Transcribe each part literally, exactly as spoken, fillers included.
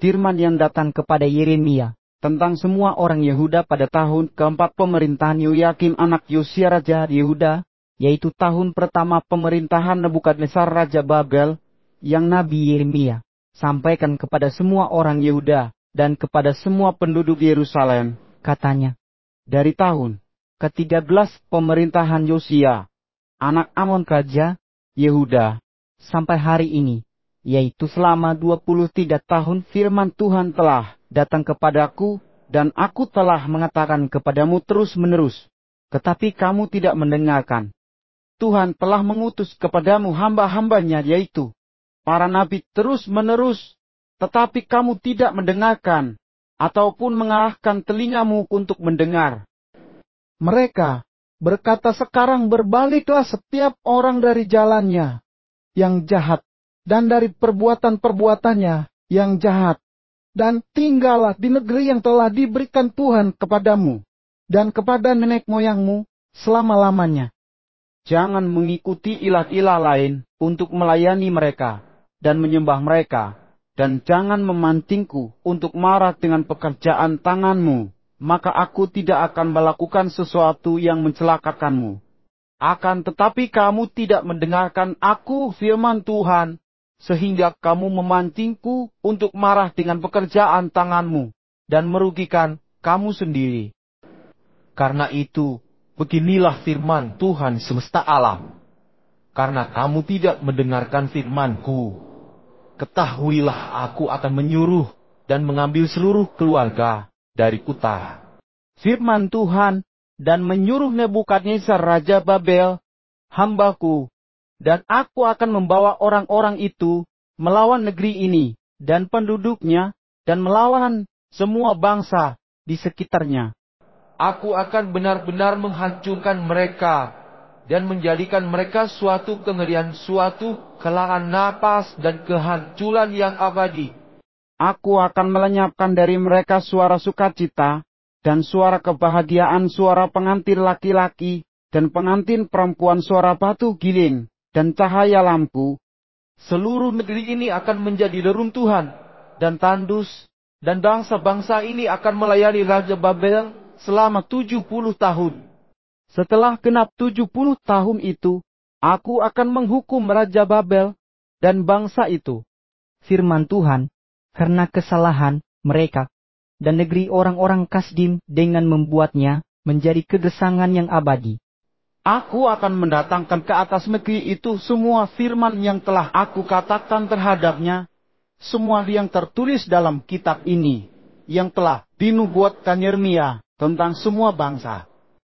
firman yang datang kepada Yeremia tentang semua orang Yehuda pada tahun keempat pemerintahan Yoyakim anak Yosia raja Yehuda, yaitu tahun pertama pemerintahan Nebukadnezar raja Babel, yang Nabi Yeremia sampaikan kepada semua orang Yehuda dan kepada semua penduduk Yerusalem, katanya, dari tahun ketiga belas pemerintahan Yosia, anak Amon raja Yehuda, sampai hari ini, yaitu selama dua puluh tiga tahun firman Tuhan telah datang kepadaku, dan aku telah mengatakan kepadamu terus-menerus, tetapi kamu tidak mendengarkan. Tuhan telah mengutus kepadamu hamba-hambanya, yaitu para nabi terus-menerus, tetapi kamu tidak mendengarkan, ataupun mengarahkan telingamu untuk mendengar. Mereka berkata, sekarang berbaliklah setiap orang dari jalannya yang jahat, dan dari perbuatan-perbuatannya yang jahat, dan tinggallah di negeri yang telah diberikan Tuhan kepadamu, dan kepada nenek moyangmu selama-lamanya. Jangan mengikuti ilah-ilah lain untuk melayani mereka, dan menyembah mereka, dan jangan memancingku untuk marah dengan pekerjaan tanganmu, maka aku tidak akan melakukan sesuatu yang mencelakakanmu. Akan tetapi kamu tidak mendengarkan aku firman Tuhan, sehingga kamu memancingku untuk marah dengan pekerjaan tanganmu, dan merugikan kamu sendiri. Karena itu, beginilah firman Tuhan semesta alam. Karena kamu tidak mendengarkan firman-Ku, ketahuilah aku akan menyuruh dan mengambil seluruh keluarga dari Kuta. Firman Tuhan, dan menyuruh Nebukadnezar raja Babel, hambaku, dan aku akan membawa orang-orang itu melawan negeri ini dan penduduknya, dan melawan semua bangsa di sekitarnya. Aku akan benar-benar menghancurkan mereka, dan menjadikan mereka suatu kengerian, suatu kehilangan napas dan kehancuran yang abadi. Aku akan melenyapkan dari mereka suara sukacita, dan suara kebahagiaan suara pengantin laki-laki, dan pengantin perempuan suara batu giling, dan cahaya lampu. Seluruh negeri ini akan menjadi reruntuhan dan tandus, dan bangsa-bangsa ini akan melayani Raja Babel selama tujuh puluh tahun. Setelah genap tujuh puluh tahun itu, aku akan menghukum Raja Babel dan bangsa itu, firman Tuhan, karena kesalahan mereka, dan negeri orang-orang Kasdim dengan membuatnya menjadi kegesangan yang abadi. Aku akan mendatangkan ke atas negeri itu semua firman yang telah aku katakan terhadapnya, semua yang tertulis dalam kitab ini, yang telah dinubuatkan Yeremia tentang semua bangsa.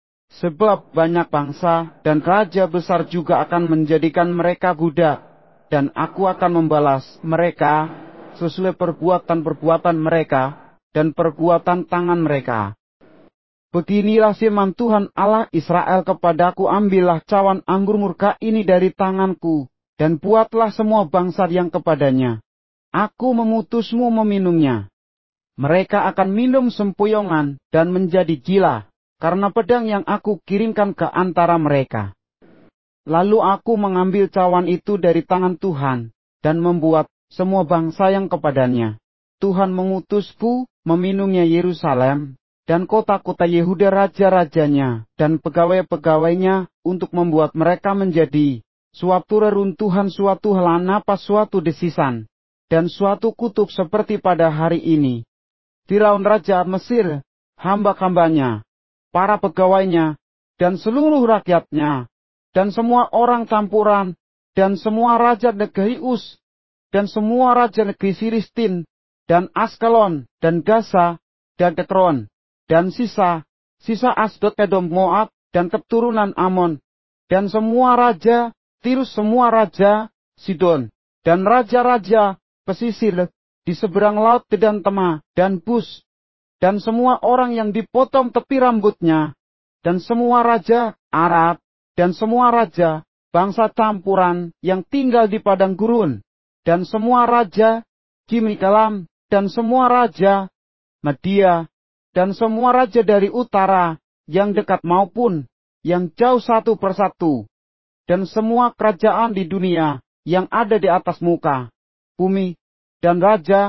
Sebab banyak bangsa dan raja besar juga akan menjadikan mereka budak, dan aku akan membalas mereka sesuai perbuatan-perbuatan mereka dan perbuatan tangan mereka. Beginilah firman Tuhan Allah Israel kepadaku, ambillah cawan anggur murka ini dari tanganku, dan buatlah semua bangsa yang kepadanya. Aku memutusmu meminumnya. Mereka akan minum sempoyongan dan menjadi gila, karena pedang yang aku kirimkan ke antara mereka. Lalu aku mengambil cawan itu dari tangan Tuhan, dan membuat semua bangsa yang kepadanya. Tuhan mengutusku meminumnya Yerusalem, dan kota-kota Yehuda raja-rajanya, dan pegawai-pegawainya, untuk membuat mereka menjadi suatu reruntuhan, suatu helaan napas, suatu desisan, dan suatu kutub seperti pada hari ini. Firaun raja Mesir, hamba-hambanya, para pegawainya, dan seluruh rakyatnya, dan semua orang campuran, dan semua raja negeri Us, dan semua raja negeri Filistin, dan Askelon, dan Gaza, dan Ekron, dan sisa, sisa Asdod, Edom, Moab, dan keturunan Amon, dan semua raja Tirus, semua raja Sidon, dan raja-raja pesisir di seberang laut dan Tema, dan Bus, dan semua orang yang dipotong tepi rambutnya, dan semua raja Arab, dan semua raja bangsa campuran yang tinggal di padang gurun, dan semua raja Kimikalam, dan semua raja Media, dan semua raja dari utara, yang dekat maupun yang jauh satu persatu, dan semua kerajaan di dunia yang ada di atas muka bumi, dan raja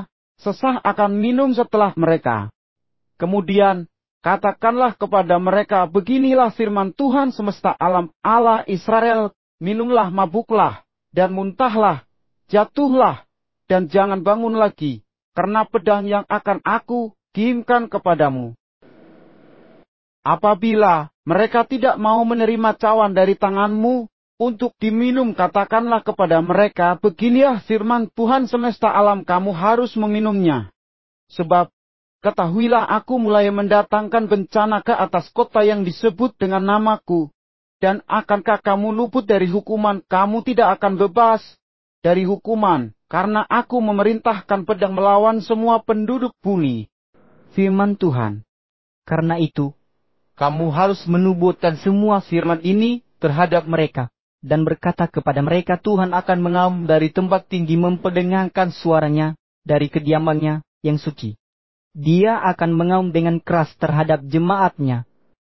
sesah akan minum setelah mereka. Kemudian, katakanlah kepada mereka, beginilah firman Tuhan semesta alam, Allah Israel, minumlah, mabuklah, dan muntahlah, jatuhlah, dan jangan bangun lagi, karena pedang yang akan aku kirimkan kepadamu. Apabila mereka tidak mau menerima cawan dari tanganmu untuk diminum, katakanlah kepada mereka, beginilah firman Tuhan semesta alam, kamu harus meminumnya. Sebab, ketahuilah aku mulai mendatangkan bencana ke atas kota yang disebut dengan namaku, dan akankah kamu luput dari hukuman, kamu tidak akan bebas dari hukuman, karena aku memerintahkan pedang melawan semua penduduk bumi. Firman Tuhan. Karena itu, kamu harus menubuatkan semua firman ini terhadap mereka, dan berkata kepada mereka, Tuhan akan mengaum dari tempat tinggi memperdengangkan suaranya dari kediamannya yang suci. Dia akan mengaum dengan keras terhadap jemaatnya.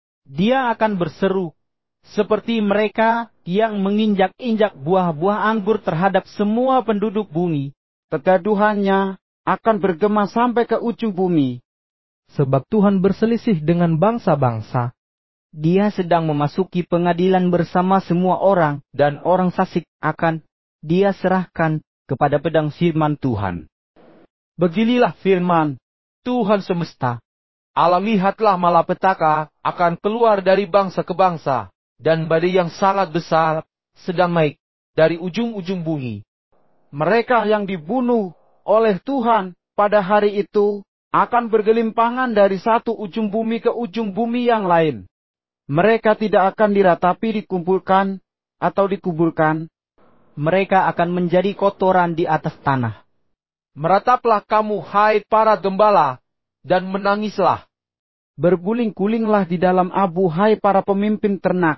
Dia akan berseru seperti mereka yang menginjak-injak buah-buah anggur terhadap semua penduduk bumi. Kegaduhannya akan bergema sampai ke ujung bumi. Sebab Tuhan berselisih dengan bangsa-bangsa. Dia sedang memasuki pengadilan bersama semua orang, dan orang fasik akan dia serahkan kepada pedang firman Tuhan. Beginilah firman Tuhan semesta. Allah, lihatlah malapetaka akan keluar dari bangsa ke bangsa, dan badai yang sangat besar sedang naik dari ujung-ujung bumi. Mereka yang dibunuh oleh Tuhan pada hari itu akan bergelimpangan dari satu ujung bumi ke ujung bumi yang lain. Mereka tidak akan diratapi, dikumpulkan, atau dikuburkan. Mereka akan menjadi kotoran di atas tanah. Merataplah kamu, hai para gembala, dan menangislah. Berguling-gulinglah di dalam abu, hai para pemimpin ternak.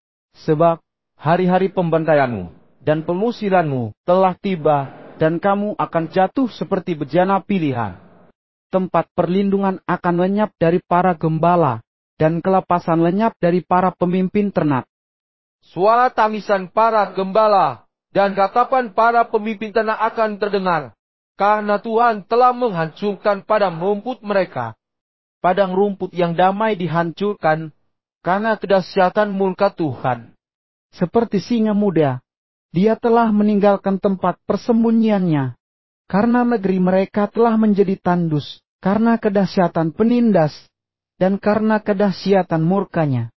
Sebab hari-hari pembantaianmu dan pemusilanmu telah tiba, dan kamu akan jatuh seperti bejana pilihan. Tempat perlindungan akan lenyap dari para gembala, dan kelepasan lenyap dari para pemimpin ternak. Suara tangisan para gembala dan ratapan para pemimpin ternak akan terdengar, karena Tuhan telah menghancurkan padang rumput mereka. Padang rumput yang damai dihancurkan, karena kedahsyatan murka Tuhan. Seperti singa muda, dia telah meninggalkan tempat persembunyiannya. Karena negeri mereka telah menjadi tandus, karena kedahsyatan penindas, dan karena kedahsyatan murkanya.